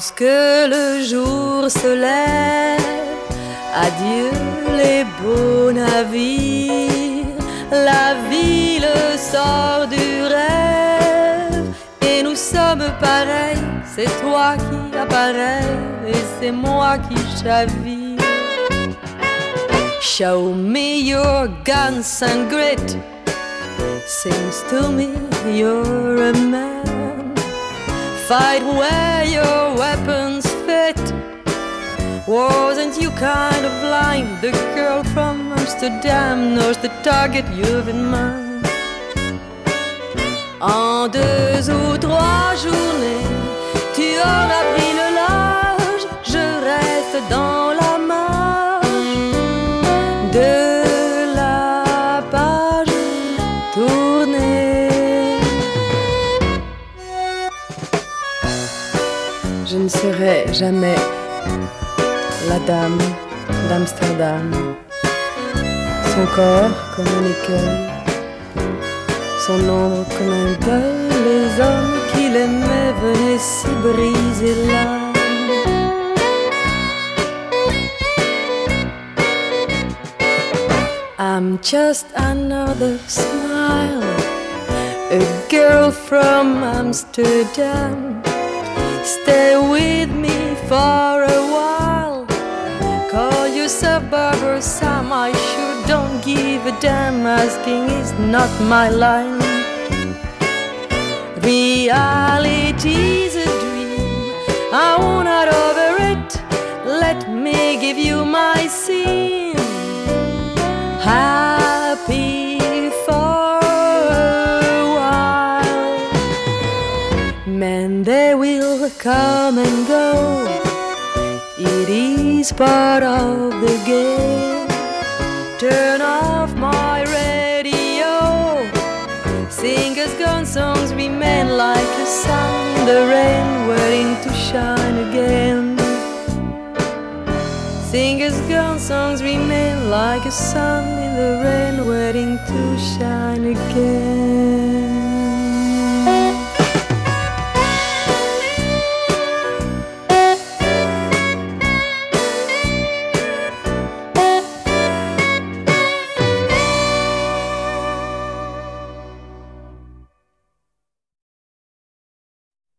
Lorsque le jour se lève, adieu les beaux navires, la ville sort du rêve et nous sommes pareils. C'est toi qui apparais et c'est moi qui chavire. Show me your guns and grit. Seems to me you're a man. Fight where your weapons fit. Wasn't you kind of blind? The girl from Amsterdam knows the target you've in mind. En 2 ou 3 journées, tu auras pris le large. Je reste dans la marge de la page tournée. Je ne serai jamais la dame d'Amsterdam. Son corps comme un écueil, son ombre comme un deuil. Les hommes qui l'aimaient venaient s'y briser l'âme. I'm just another smile, a girl from Amsterdam. Stay with me for a while. Call yourself Barbara Sam. I sure don't give a damn. Asking is not my line. Reality's a dream. I won't out over it. Let me give you my scene. Happy for a while. Men, they will come and go. It is part of the game. Turn off my radio. Singers gone, songs remain like a sun in the rain, waiting to shine again. Singers gone, songs remain like a sun in the rain, waiting to shine again.